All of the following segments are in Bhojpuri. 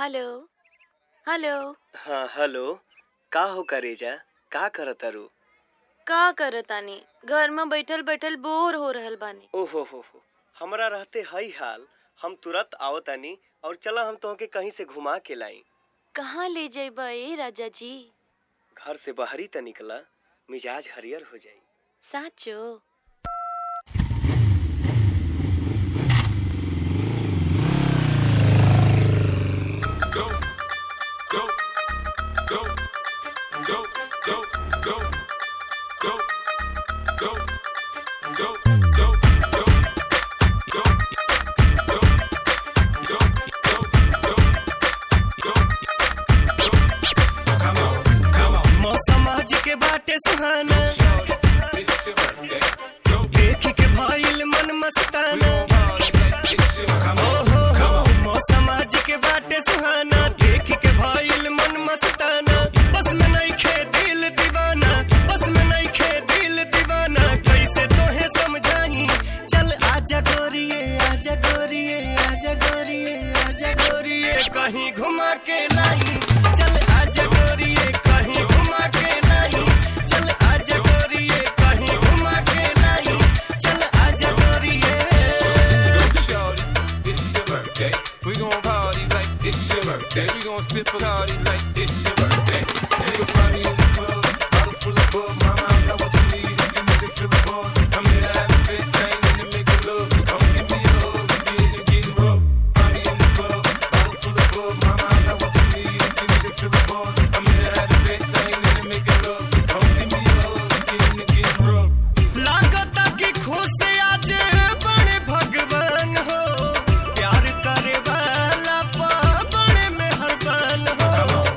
Hello hello. हाँ हेलो, का हो करेजा, का करत तारू? का करतानी, घर में बैठल बैठल बोर हो रहल बानी। ओहो हो, हमरा रहते हई हाल। हम तुरंत आवतानी और चला हम तोहके कहीं से घुमा के लाई। कहाँ ले जाइबा ए राजा जी? घर से बाहरी त निकला, मिजाज हरियर हो जाई। साचो? सुहाना देख के भइल मन मस्ताना। मौसम आज के बाटे सुहाना, देख के भइल मन मस्ताना। बस में नहीं खे दिल दीवाना, बस में नहीं खे दिल दीवाना। कैसे तोहे समझाई, चल आजा गोरिये, आजा गोरिये, आजा गोरिये, आजा गोरिये, कहीं घुमा के लाई। चल आजा गोरिये, कहीं घुमा के लाई। चल आजा गोरिये, कहीं घुमा के लाई। चल आजा गोरिये। It's your birthday. We gon' party like it's your birthday. We gon' sip a party like it's your birthday. And you'll find me in the club, bottle full of bug. Mama, I got what you need if you need to feel the buzz. I'm here to have a sex, I ain't in to make it love. So come give me a hug if you're in there getting rough. Find me in the club, bottle full of bug. Mama, I got what you need if you need to feel the buzz. I'm here to have a sex, I ain't in to make it love. So come give me a hug if you're in there getting rough. लागता की खुश आज बड़े भगवान हो, प्यार करे वाला पा बड़े मेहरबान हो।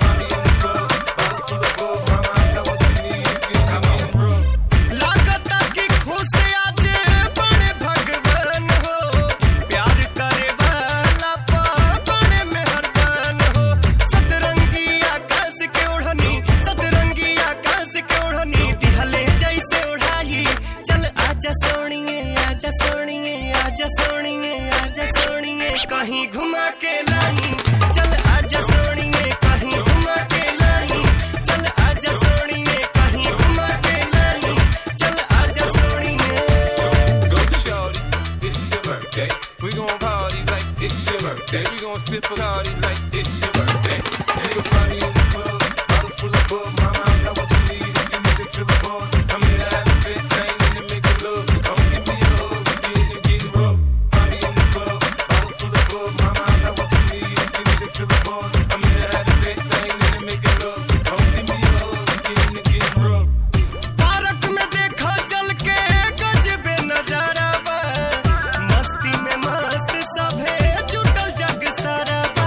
लागता की खुश आज बड़े भगवान हो, प्यार करे वाला पा बड़े मेहरबान हो। सतरंगी आकाश के ओढ़नी, सतरंगी आकाश के ओढ़नी, दिहले जैसे उड़ाई। चल आजा सोनिए, आजा सोनिए, आजा सोनिए, आजा सोनिए, कहीं घुमा के लाई। चल आजा सोनिए, कहीं घुमा के लाई। चल आजा सोनिए, कहीं घुमा के लाई। चल आजा सोनिए। Go shorty, it's your birthday. We gon' party like it's your birthday. We gon' sip a party like it's your birthday. And you'll find me in the club, bottle full of bug. Mama, I got what you need if you need to feel the buzz. I'm here to have a sex, I ain't in to make it love. So come give me a hug if you're in there getting rough. Find me in the club, bottle full of bug. Mama, I got what you need if you need to feel the buzz. I'm here to have a sex, I ain't in to make it love. So come give me a hug if you're in there getting rough. Park में देखा चल के गजबे नजारा बा, मस्ती में मस्त सभे जुटल जग सारा बा।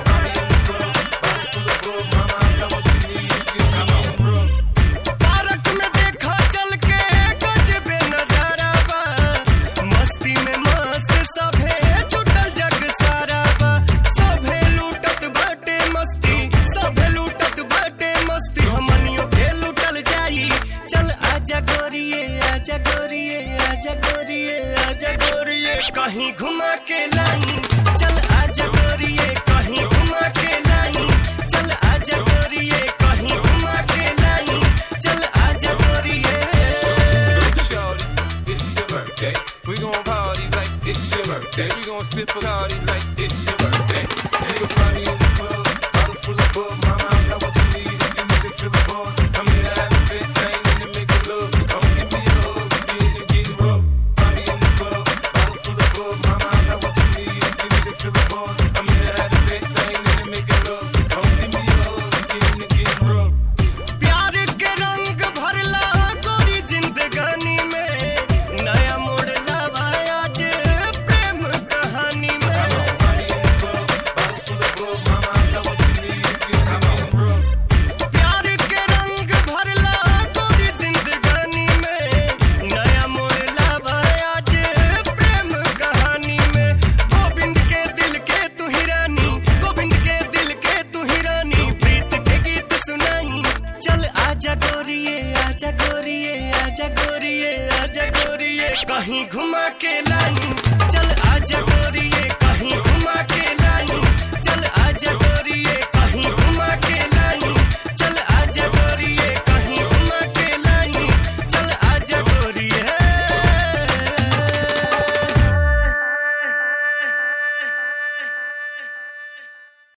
पार्क में देखा चल के गजबे नजारा बा, मस्ती में मस्त सभे जुटल जग सारा बा। सभे लूटत बाटे मस्ती, सभे लूटत बाटे मस्ती, हमनियो के लूटल जाई। चल आजा गोरिये, आजा गोरिये, आजा गोरिये, आजा गोरिये, कहीं घुमा के लाई। चल आजा गोरिये, कहीं घुमा के लाई। चल आजा गोरिये, कहीं घुमा के लाई। चल आजा गोरिये। Shorty, it's your birthday. We gon' party like it's your birthday. We gon' sip a party like it's your birthday. And you'll find me in the club, bottle full of bug. Mama, I got what you need if you need to feel the buzz. I'm here to have a sex, I ain't in to make it love. So come give me a hug if you're in there getting rough. Find me in the club, bottle full of bug. Mama, I got what you need if you need to feel the buzz. I'm here to have a sex, I ain't in to make it love. So come give me a hug if you're in there getting rough. प्यार के रंग भरला गोरी जिंदगानी में, नया मोड़ लावा आज प्रेम कहानी में। प्यार के रंग भरला गोरी जिंदगानी में, नया मोड़ लावा आज प्रेम कहानी में। गोविंद के दिल के तू ही रानी, गोविंद के दिल के तू ही रानी, प्रीत के गीत सुनाई। चल आजा गोरिये, आजा गोरिये, आजा गोरिये, आजा गोरिये, कहीं घुमा के लाई। चल आजा गोरिये, कहीं घुमा के